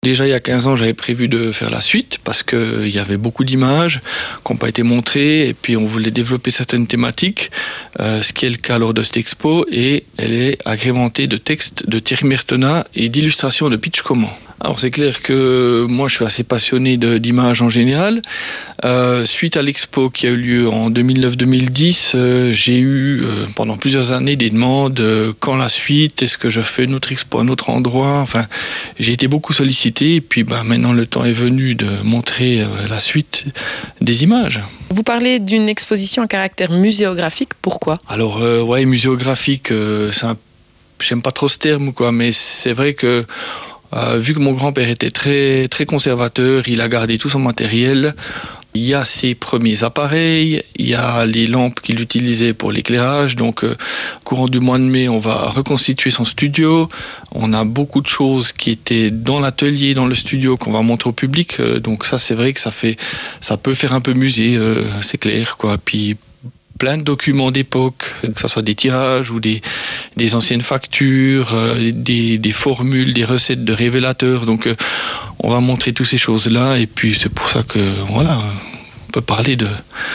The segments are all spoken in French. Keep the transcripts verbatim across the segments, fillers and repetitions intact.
Déjà, il y a quinze ans, j'avais prévu de faire la suite parce qu'il y avait beaucoup d'images qui n'ont pas été montrées et puis on voulait développer certaines thématiques, euh, ce qui est le cas lors de cette expo, et elle est agrémentée de textes de Thierry Mertena et d'illustrations de Pitch Comment. Alors c'est clair que moi je suis assez passionné de, d'images en général. Euh, suite à l'expo qui a eu lieu en deux mille neuf deux mille dix, euh, j'ai eu euh, pendant plusieurs années des demandes euh, quand la suite, est-ce que je fais une autre expo à un autre endroit. Enfin, j'ai été beaucoup sollicité et puis ben, maintenant le temps est venu de montrer euh, la suite des images. Vous parlez d'une exposition à caractère muséographique, pourquoi ? Alors euh, ouais, muséographique, euh, c'est un... j'aime pas trop ce terme quoi, mais c'est vrai que Euh, vu que mon grand-père était très, très conservateur, il a gardé tout son matériel. Il y a ses premiers appareils, il y a les lampes qu'il utilisait pour l'éclairage. Donc, euh, courant du mois de mai, on va reconstituer son studio. On a beaucoup de choses qui étaient dans l'atelier, dans le studio, qu'on va montrer au public. Euh, donc ça, c'est vrai que ça fait, ça peut faire un peu musée, euh, c'est clair, quoi. Puis plein de documents d'époque, que ce soit des tirages ou des, des anciennes factures, euh, des, des formules, des recettes de révélateurs. Donc euh, on va montrer toutes ces choses-là et puis c'est pour ça que voilà, on peut parler de,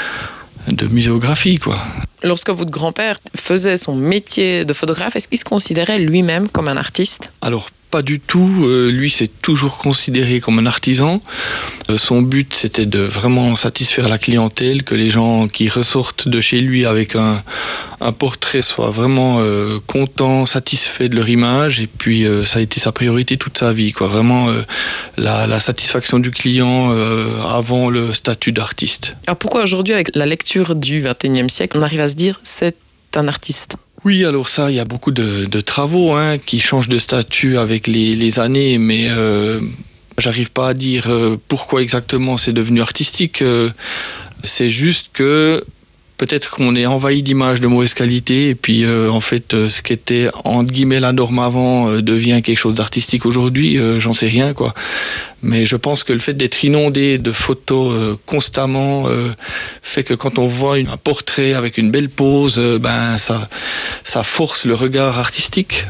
de muséographie, quoi. Lorsque votre grand-père faisait son métier de photographe, est-ce qu'il se considérait lui-même comme un artiste ? Alors pas du tout, euh, lui s'est toujours considéré comme un artisan. Euh, son but c'était de vraiment satisfaire la clientèle, que les gens qui ressortent de chez lui avec un, un portrait soient vraiment euh, contents, satisfaits de leur image, et puis euh, ça a été sa priorité toute sa vie, quoi. Vraiment euh, la, la satisfaction du client euh, avant le statut d'artiste. Alors pourquoi aujourd'hui, avec la lecture du vingt et unième siècle, on arrive à se dire c'est un artiste ? Oui, alors ça, il y a beaucoup de, de travaux hein, qui changent de statut avec les, les années, mais euh, j'arrive pas à dire euh, pourquoi exactement c'est devenu artistique. Euh, c'est juste que peut-être qu'on est envahi d'images de mauvaise qualité et puis euh, en fait euh, ce qui était entre guillemets la norme avant euh, devient quelque chose d'artistique aujourd'hui, euh, j'en sais rien quoi. Mais je pense que le fait d'être inondé de photos euh, constamment euh, fait que quand on voit une, un portrait avec une belle pose, euh, ben ça, ça force le regard artistique.